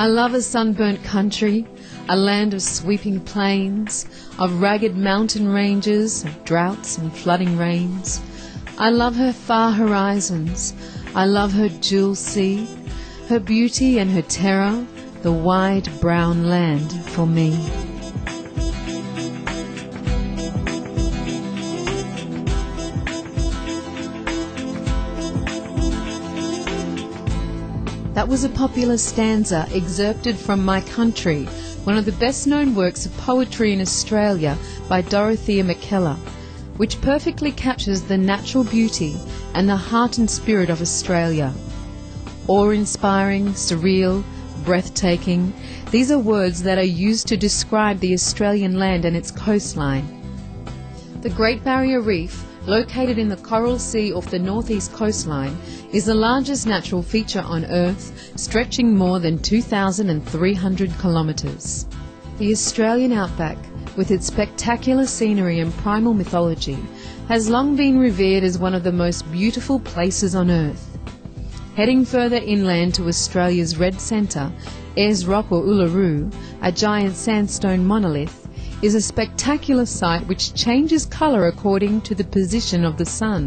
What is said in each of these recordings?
I love a sunburnt country, a land of sweeping plains, of ragged mountain ranges, of droughts and flooding rains. I love her far horizons, I love her jewel sea, her beauty and her terror, the wide brown land for me. That was a popular stanza excerpted from My Country, one of the best-known works of poetry in Australia by Dorothea McKellar, which perfectly captures the natural beauty and the heart and spirit of Australia. Awe-inspiring, surreal, breathtaking, these are words that are used to describe the Australian land and its coastline. The Great Barrier Reef, located in the Coral Sea off the northeast coastline, is the largest natural feature on Earth, stretching more than 2,300 kilometres. The Australian outback, with its spectacular scenery and primal mythology, has long been revered as one of the most beautiful places on Earth. Heading further inland to Australia's Red Centre, Ayers Rock or Uluru, a giant sandstone monolith, is a spectacular sight which changes colour according to the position of the sun.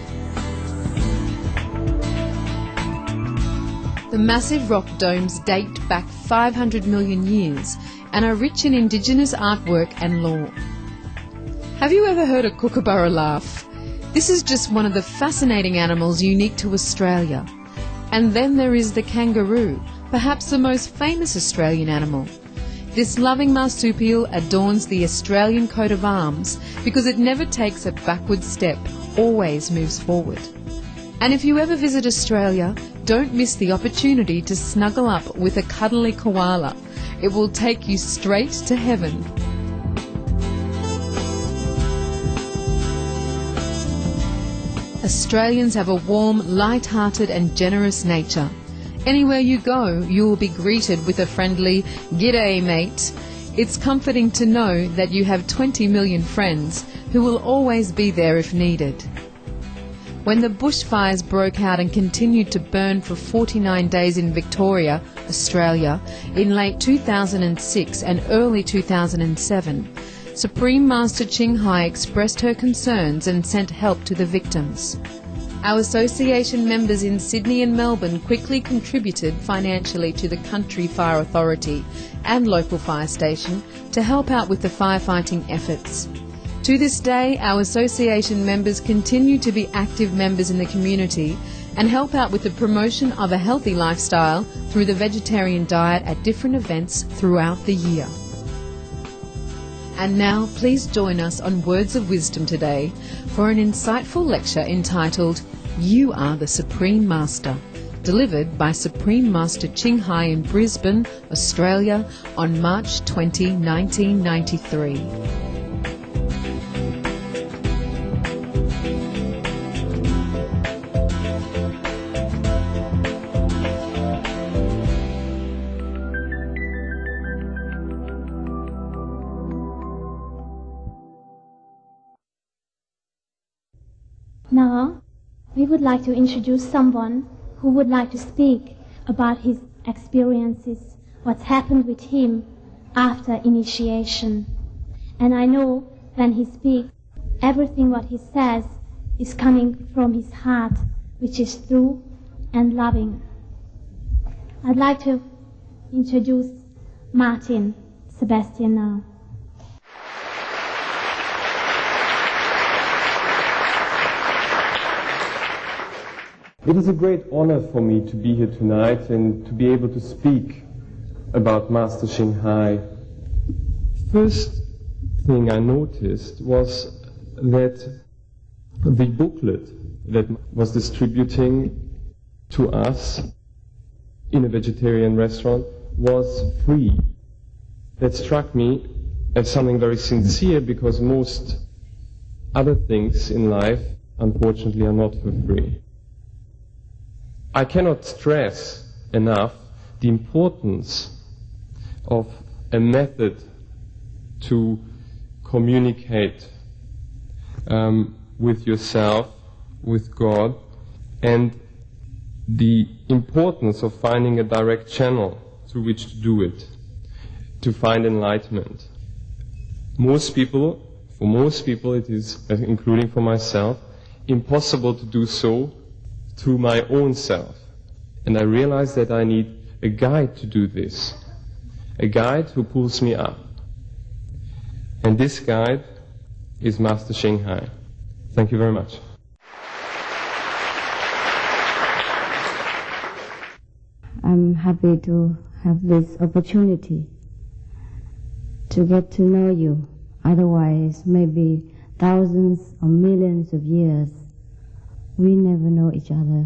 The massive rock domes date back 500 million years and are rich in indigenous artwork and lore. Have you ever heard a kookaburra laugh? This is just one of the fascinating animals unique to Australia. And then there is the kangaroo, perhaps the most famous Australian animal. This loving marsupial adorns the Australian coat of arms because it never takes a backward step, always moves forward. And if you ever visit Australia, don't miss the opportunity to snuggle up with a cuddly koala. It will take you straight to heaven. Australians have a warm, light-hearted and generous nature. Anywhere you go, you will be greeted with a friendly, "G'day, mate." It's comforting to know that you have 20 million friends who will always be there if needed. When the bushfires broke out and continued to burn for 49 days in Victoria, Australia, in late 2006 and early 2007, Supreme Master Ching Hai expressed her concerns and sent help to the victims. Our association members in Sydney and Melbourne quickly contributed financially to the Country Fire Authority and local fire station to help out with the firefighting efforts. To this day, our association members continue to be active members in the community and help out with the promotion of a healthy lifestyle through the vegetarian diet at different events throughout the year. And now, please join us on Words of Wisdom today for an insightful lecture entitled "You Are the Supreme Master," delivered by Supreme Master Ching Hai in Brisbane, Australia on March 20, 1993. Now, we would like to introduce someone who would like to speak about his experiences, what's happened with him after initiation. And I know when he speaks, everything what he says is coming from his heart, which is true and loving. I'd like to introduce Martin Sebastian now. It is a great honor for me to be here tonight and to be able to speak about Master Ching Hai. First thing I noticed was that the booklet that was distributing to us in a vegetarian restaurant was free. That struck me as something very sincere because most other things in life, unfortunately, are not for free. I cannot stress enough the importance of a method to communicate with yourself, with God, and the importance of finding a direct channel through which to do it, to find enlightenment. For most people it is, including for myself, impossible to do so through my own self. And I realize that I need a guide to do this, a guide who pulls me up. And this guide is Master Ching Hai. Thank you very much. I'm happy to have this opportunity to get to know you. Otherwise, maybe thousands or millions of years, we never know each other.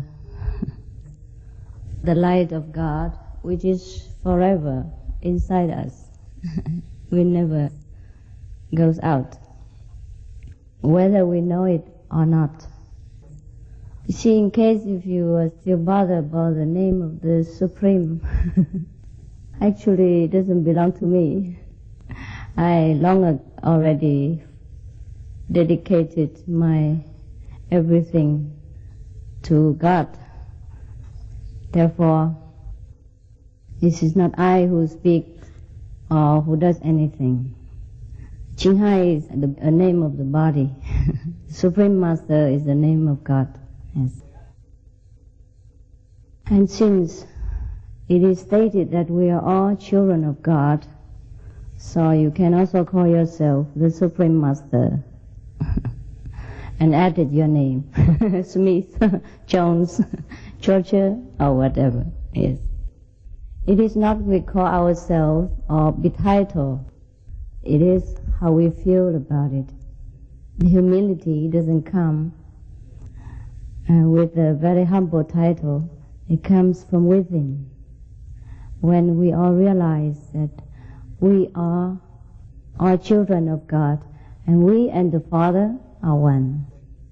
The light of God, which is forever inside us, will never goes out, whether we know it or not. You see, in case if you are still bothered about the name of the Supreme, actually it doesn't belong to me. I long already dedicated my everything to God. Therefore, this is not I who speaks or who does anything. Ching Hai is a name of the body. Supreme Master is the name of God. Yes. And since it is stated that we are all children of God, so you can also call yourself the Supreme Master and added your name, Smith, Jones, Churchill, or whatever. Yes. It is not we call ourselves or be titled. It is how we feel about it. The humility doesn't come with a very humble title. It comes from within. When we all realize that we are all children of God, and we and the Father are one.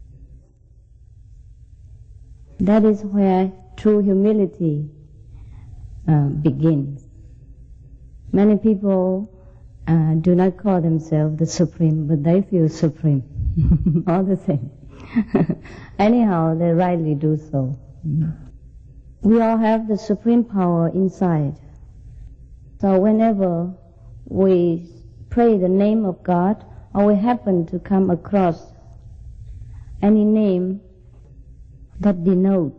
That is where true humility begins. Many people do not call themselves the Supreme, but they feel supreme. All the same. Anyhow, they rightly do so. We all have the supreme power inside. So whenever we pray the name of God, or we happen to come across any name that denotes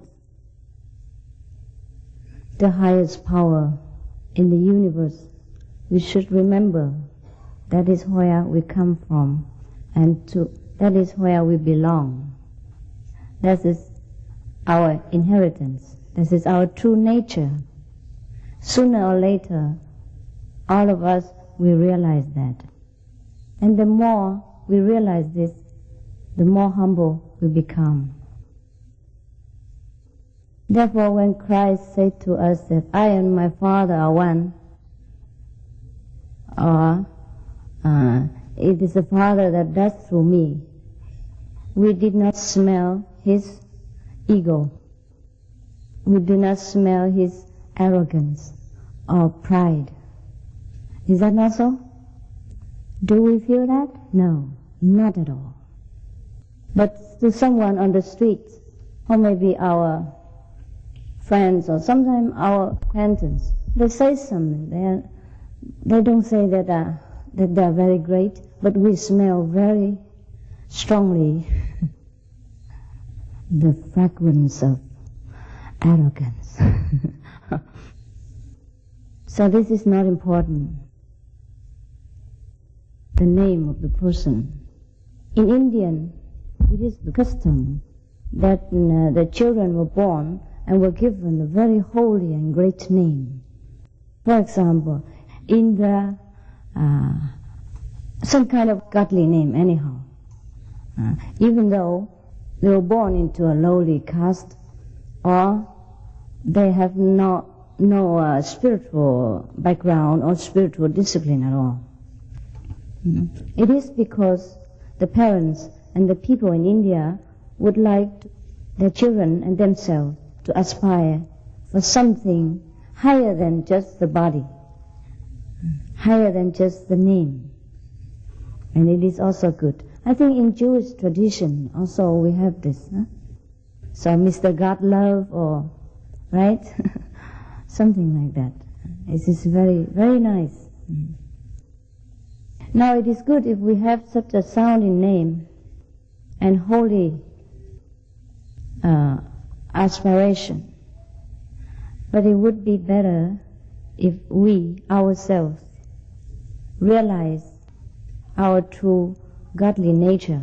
the highest power in the universe, we should remember that is where we come from, and that is where we belong. That is our inheritance. This is our true nature. Sooner or later, all of us will realize that. And the more we realize this, the more humble we become. Therefore, when Christ said to us that I and my Father are one, or it is the Father that does through me, we did not smell his ego. We do not smell his arrogance or pride. Is that not so? Do we feel that? No, not at all. But to someone on the street, or maybe our friends, or sometimes our acquaintance, they say something. They don't say that they are very great, but we smell very strongly the fragrance of arrogance. So this is not important. The name of the person. In Indian, it is the custom that the children were born and were given a very holy and great name. For example, Indra, some kind of godly name anyhow. Even though they were born into a lowly caste, or they have no spiritual background or spiritual discipline at all. It is because the parents and the people in India would like their children and themselves to aspire for something higher than just the body, higher than just the name. And it is also good. I think in Jewish tradition also we have this. So Mr. Godlove, or, right? Something like that. This is very, very nice. Now it is good if we have such a sounding name and holy aspiration. But it would be better if we ourselves realize our true godly nature.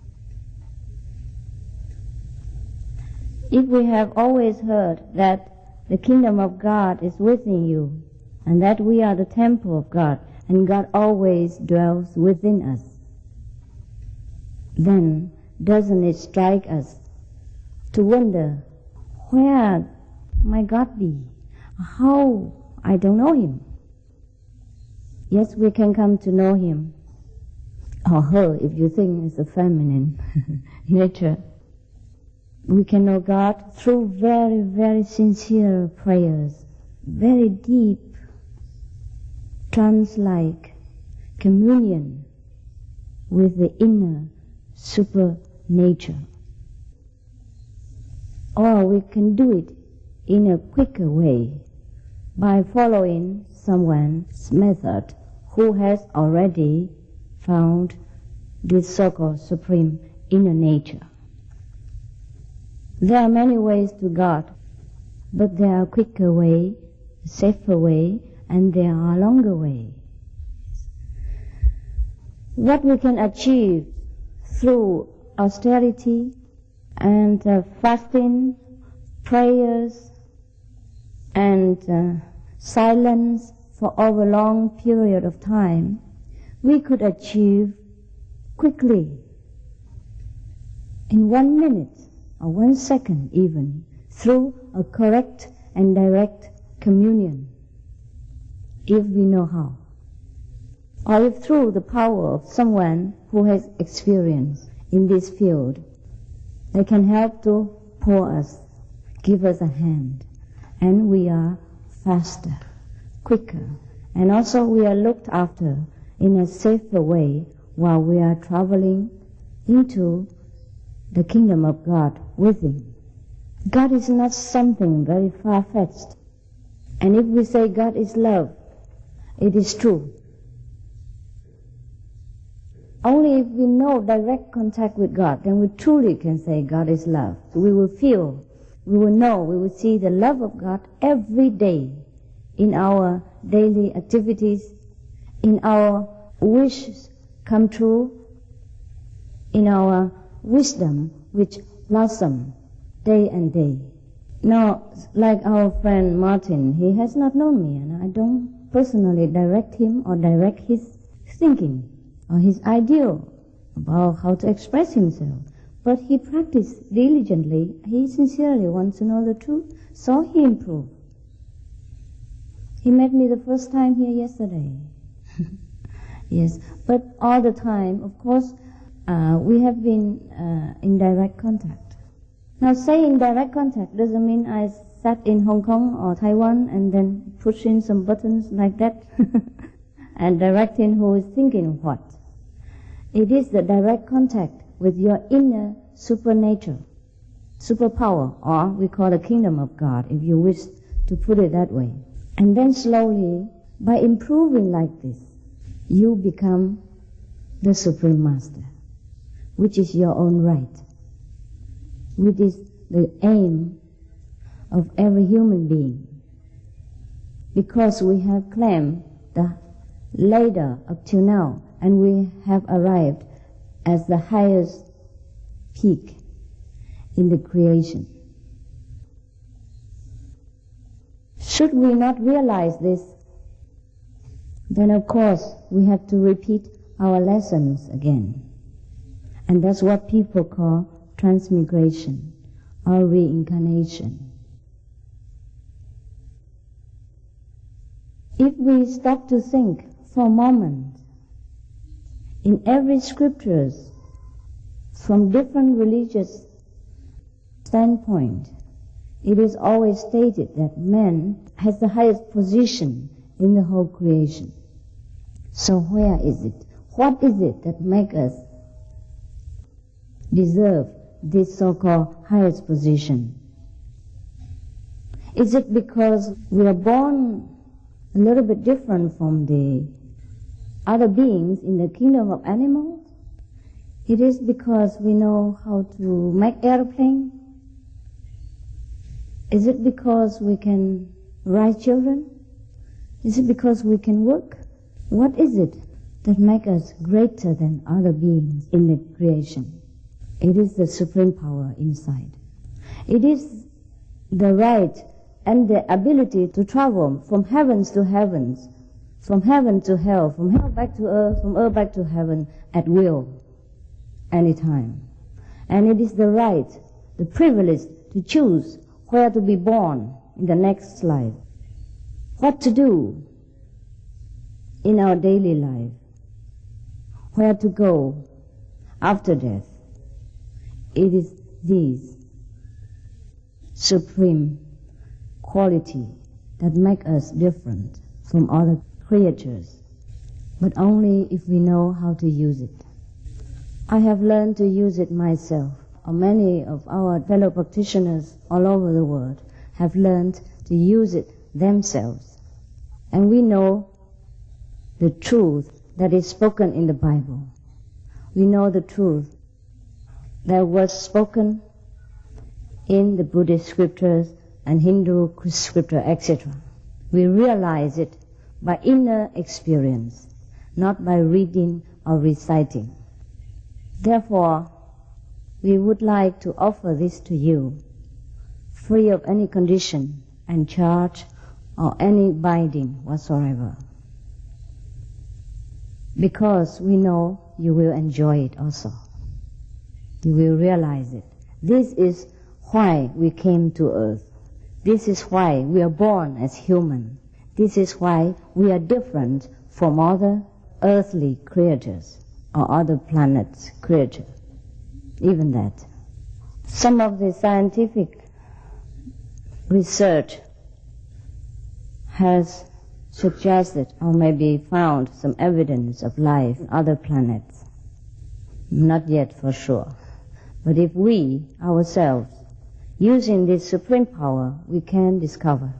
If we have always heard that the kingdom of God is within you, and that we are the temple of God, and God always dwells within us, then doesn't it strike us to wonder, where might God be? How? I don't know Him. Yes, we can come to know Him, or her, if you think it's a feminine nature. We can know God through very, very sincere prayers, very deep, trance-like communion with the inner super nature. Or we can do it in a quicker way by following someone's method who has already found this so-called supreme inner nature. There are many ways to God, but there are quicker way, safer way, and there are longer ways. What we can achieve through austerity and fasting, prayers, and silence for over a long period of time, we could achieve quickly, in 1 minute or 1 second even, through a correct and direct communion, if we know how, or if through the power of someone who has experience in this field, they can help to pour us, give us a hand, and we are faster, quicker, and also we are looked after in a safer way while we are traveling into the kingdom of God within. God is not something very far-fetched. And if we say God is love, it is true. Only if we know direct contact with God, then we truly can say God is love. So we will feel, we will know, we will see the love of God every day in our daily activities, in our wishes come true, in our wisdom which blossom day and day. Now, like our friend Martin, he has not known me, and I don't personally direct him or direct his thinking or his ideal about how to express himself. But he practiced diligently. He sincerely wants to know the truth, so he improved. He met me the first time here yesterday. Yes, but all the time, of course, we have been in direct contact. Now, saying direct contact doesn't mean I sat in Hong Kong or Taiwan and then pushing some buttons like that and directing who is thinking what. It is the direct contact with your inner supernature, superpower, or we call the kingdom of God, if you wish to put it that way. And then slowly, by improving like this, you become the Supreme Master, which is your own right, which is the aim of every human being. Because we have claimed the ladder up till now, and we have arrived as the highest peak in the creation. Should we not realize this, then of course we have to repeat our lessons again. And that's what people call transmigration or reincarnation. If we stop to think for a moment, in every scriptures, from different religious standpoint, it is always stated that man has the highest position in the whole creation. So where is it? What is it that makes us deserve this so-called highest position? Is it because we are born a little bit different from the other beings in the kingdom of animals? It is because we know how to make airplane? Is it because we can raise children? Is it because we can work? What is it that makes us greater than other beings in the creation? It is the supreme power inside. It is the right and the ability to travel from heavens to heavens, from heaven to hell, from hell back to earth, from earth back to heaven at will, anytime. And it is the right, the privilege to choose where to be born in the next life, what to do in our daily life, where to go after death. It is this supreme quality that make us different from other creatures, but only if we know how to use it. I have learned to use it myself, or many of our fellow practitioners all over the world have learned to use it themselves. And we know the truth that is spoken in the Bible. We know the truth that was spoken in the Buddhist scriptures and Hindu scripture, etc. We realize it by inner experience, not by reading or reciting. Therefore, we would like to offer this to you, free of any condition and charge or any binding whatsoever, because we know you will enjoy it also. You will realize it. This is why we came to earth. This is why we are born as human. This is why we are different from other earthly creatures or other planets' creatures. Even that. Some of the scientific research has suggested or maybe found some evidence of life on other planets. Not yet for sure. But if we ourselves, using this supreme power, we can discover.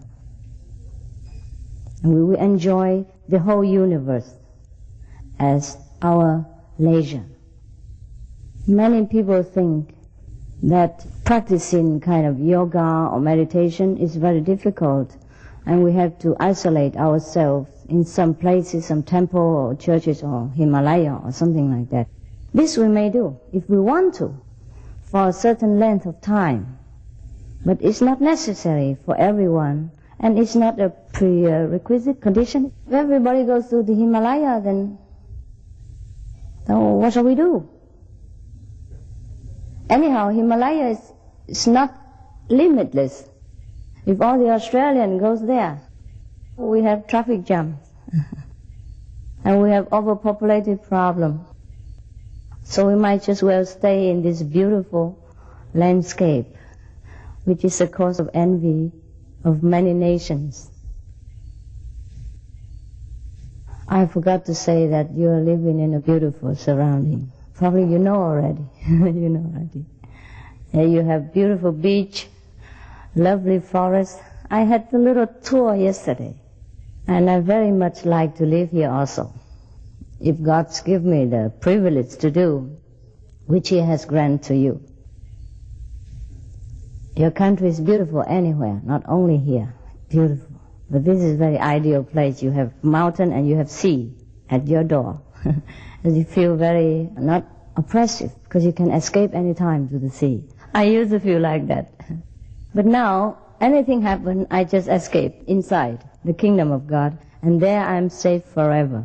And we will enjoy the whole universe as our leisure. Many people think that practicing kind of yoga or meditation is very difficult, and we have to isolate ourselves in some places, some temple or churches or Himalaya or something like that. This we may do if we want to, for a certain length of time. But it's not necessary for everyone, and it's not a prerequisite condition. If everybody goes to the Himalaya, then what shall we do? Anyhow, Himalaya is not limitless. If all the Australian goes there, we have traffic jams. And we have overpopulated problem. So we might just well stay in this beautiful landscape, which is a cause of envy of many nations. I forgot to say that you are living in a beautiful surrounding. Probably you know already. You know already. Here you have beautiful beach, lovely forest. I had a little tour yesterday, and I very much like to live here also. If God's give me the privilege to do, which He has granted to you. Your country is beautiful anywhere, not only here. Beautiful. But this is a very ideal place. You have mountain and you have sea at your door. And you feel very not oppressive, because you can escape any time to the sea. I used to feel like that. But now, anything happen, I just escape inside the kingdom of God, and there I am safe forever.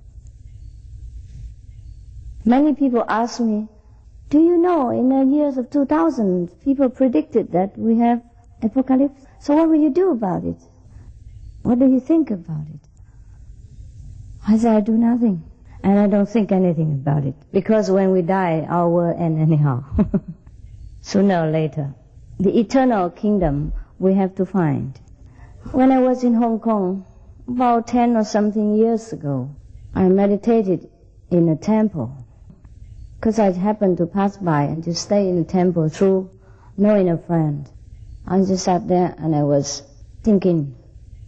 Many people ask me, do you know in the years of 2000, people predicted that we have apocalypse? So what will you do about it? What do you think about it? I say, I do nothing. And I don't think anything about it. Because when we die, our world ends anyhow. Sooner or later. The eternal kingdom we have to find. When I was in Hong Kong, about 10 or something years ago, I meditated in a temple. Because I happened to pass by and to stay in the temple through knowing a friend. I just sat there and I was thinking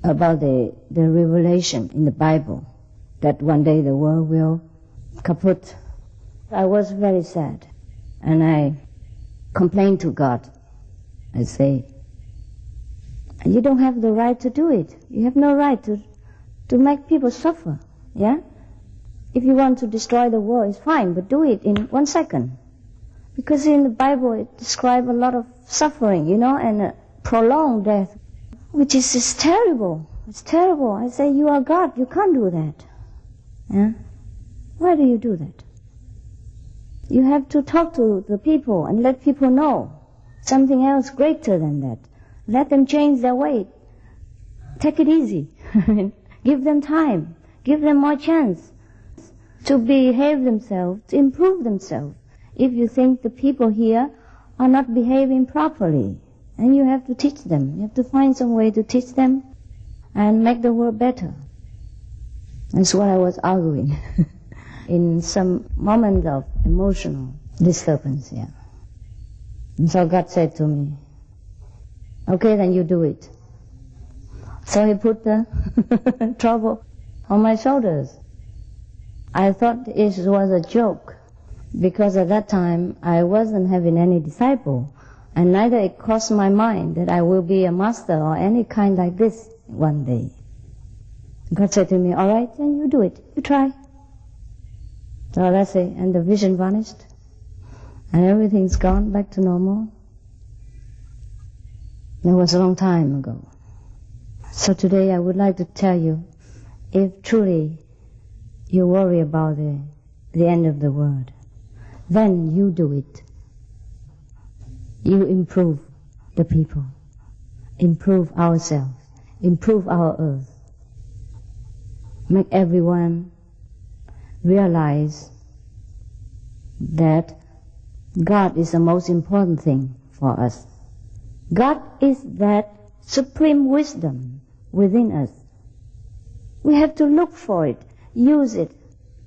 about the revelation in the Bible that one day the world will kaput. I was very sad, and I complained to God. I say, you don't have the right to do it. You have no right to make people suffer, yeah? If you want to destroy the world, it's fine, but do it in 1 second. Because in the Bible it describes a lot of suffering, and a prolonged death, which is just terrible. It's terrible. I say, you are God, you can't do that. Yeah? Why do you do that? You have to talk to the people and let people know something else greater than that. Let them change their way. Take it easy. Give them time. Give them more chance to behave themselves, to improve themselves. If you think the people here are not behaving properly, and you have to teach them. You have to find some way to teach them and make the world better. That's what I was arguing in some moment of emotional disturbance, yeah. And so God said to me, okay, then you do it. So He put the trouble on my shoulders. I thought it was a joke, because at that time I wasn't having any disciple, and neither it crossed my mind that I will be a master or any kind like this one day. God said to me, all right, then you do it. You try. So that's it. And the vision vanished. And everything's gone back to normal. That was a long time ago. So today I would like to tell you, if truly you worry about the end of the world, then you do it. You improve the people, improve ourselves, improve our earth. Make everyone realize that God is the most important thing for us. God is that supreme wisdom within us. We have to look for it, use it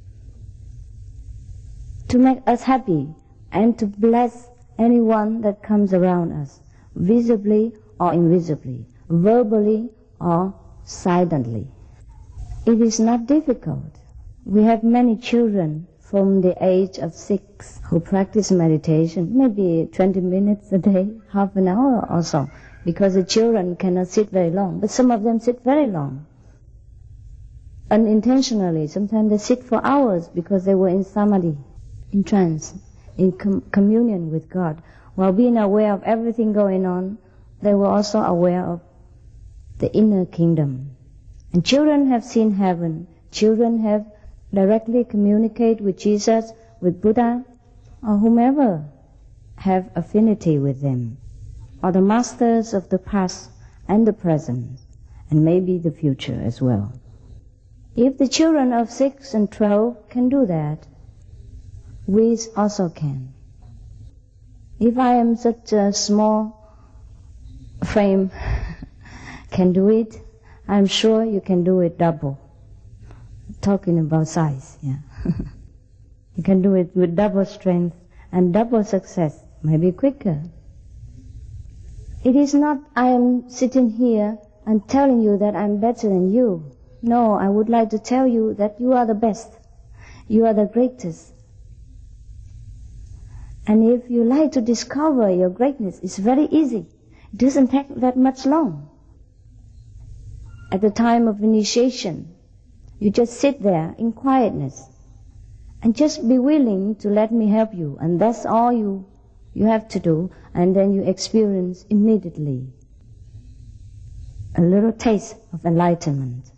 to make us happy and to bless anyone that comes around us, visibly or invisibly, verbally or silently. It is not difficult. We have many children from the age of 6 who practice meditation, maybe 20 minutes a day, half an hour or so, because the children cannot sit very long, but some of them sit very long. Unintentionally, sometimes they sit for hours because they were in samadhi, in trance, in communion with God. While being aware of everything going on, they were also aware of the inner kingdom. And children have seen heaven. Children have directly communicate with Jesus, with Buddha, or whomever have affinity with them, or the masters of the past and the present, and maybe the future as well. If the children of 6 and 12 can do that, we also can. If I am such a small frame can do it, I'm sure you can do it double. Talking about size, yeah. You can do it with double strength and double success, maybe quicker. It is not I am sitting here and telling you that I'm better than you. No, I would like to tell you that you are the best. You are the greatest. And if you like to discover your greatness, it's very easy. It doesn't take that much long. At the time of initiation, you just sit there in quietness and just be willing to let me help you, and that's all you have to do, and then you experience immediately a little taste of enlightenment.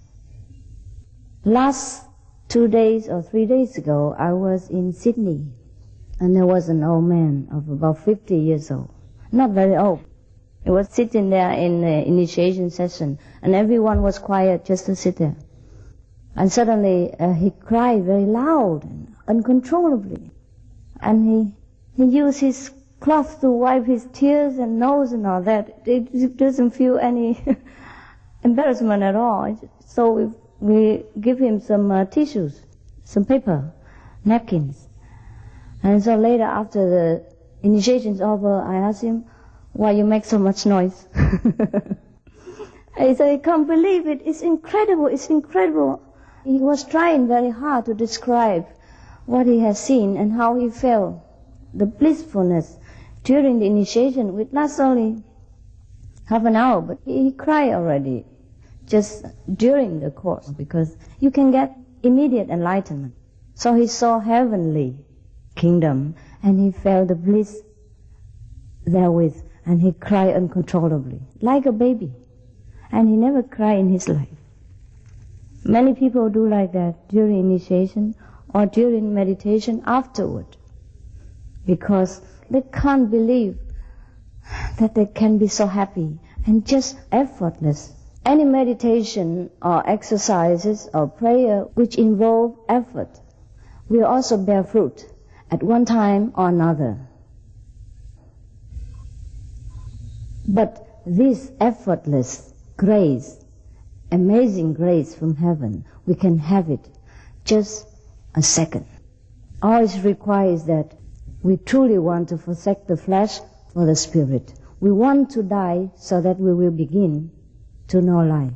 Last 2 days or 3 days ago, I was in Sydney, and there was an old man of about 50 years old, not very old. He was sitting there in the initiation session, and everyone was quiet just to sit there. And suddenly he cried very loud and uncontrollably. And he used his cloth to wipe his tears and nose and all that. It doesn't feel any embarrassment at all. So we give him some tissues, some paper, napkins. And so later, after the initiation's over, I asked him, why you make so much noise? I said, I can't believe it. It's incredible. It's incredible. He was trying very hard to describe what he has seen and how he felt. The blissfulness during the initiation, which lasts only half an hour, but he cried already just during the course, because you can get immediate enlightenment. So he saw heavenly kingdom and he felt the bliss therewith, and he cried uncontrollably, like a baby. And he never cried in his life. Many people do like that during initiation or during meditation afterward, because they can't believe that they can be so happy and just effortless. Any meditation or exercises or prayer which involve effort will also bear fruit at one time or another. But this effortless grace, amazing grace from heaven, we can have it just a second. All it requires that we truly want to forsake the flesh for the spirit. We want to die so that we will begin to know life.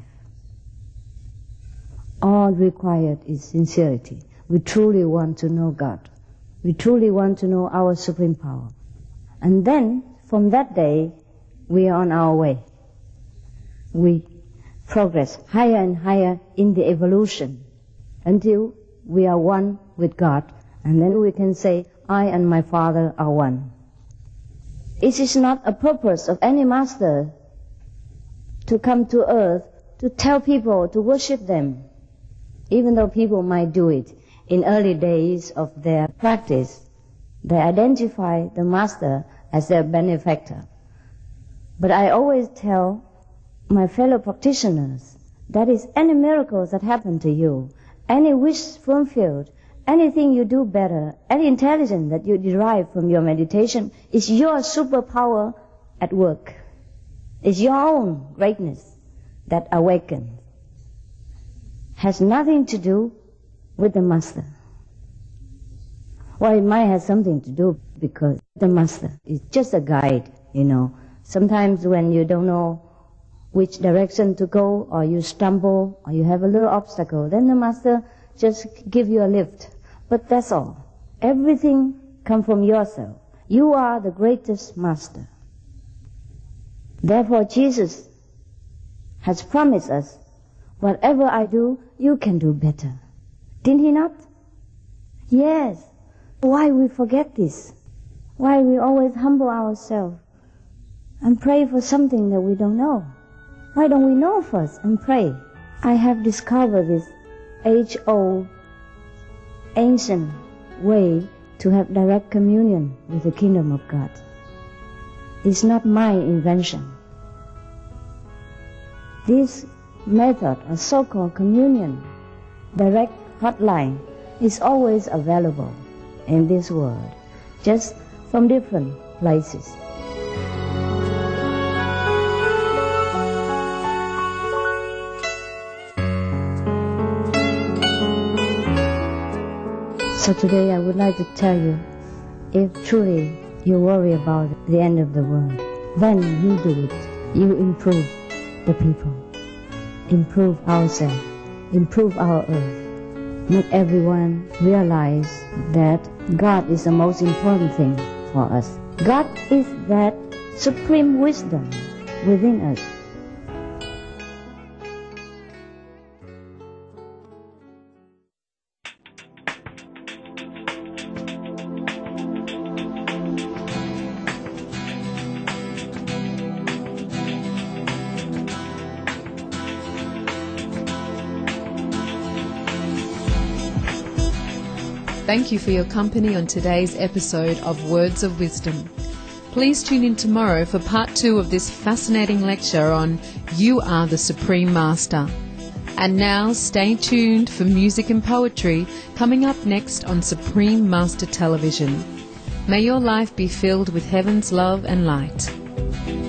All required is sincerity. We truly want to know God. We truly want to know our supreme power. And then, from that day, we are on our way. We progress higher and higher in the evolution until we are one with God, and then we can say, I and my Father are one. It is not a purpose of any master to come to earth to tell people to worship them, even though people might do it. In early days of their practice, they identify the master as their benefactor. But I always tell my fellow practitioners, that is, any miracles that happen to you, any wish fulfilled, anything you do better, any intelligence that you derive from your meditation is your superpower at work. It's your own greatness that awakens. Has nothing to do with the master. Well, it might have something to do because the master is just a guide, Sometimes when you don't know which direction to go, or you stumble, or you have a little obstacle, then the master just give you a lift. But that's all. Everything comes from yourself. You are the greatest master. Therefore, Jesus has promised us, whatever I do, you can do better. Didn't he not? Yes. Why we forget this? Why we always humble ourselves and pray for something that we don't know? Why don't we know first and pray? I have discovered this age-old, ancient way to have direct communion with the kingdom of God. It's not my invention. This method of so-called communion, direct hotline, is always available in this world, just from different places. So today I would like to tell you, if truly you worry about the end of the world, then you do it. You improve the people, improve ourselves, improve our earth. Not everyone realize that God is the most important thing for us. God is that supreme wisdom within us. Thank you for your company on today's episode of Words of Wisdom. Please tune in tomorrow for part 2 of this fascinating lecture on You Are the Supreme Master. And now stay tuned for music and poetry coming up next on Supreme Master Television. May your life be filled with heaven's love and light.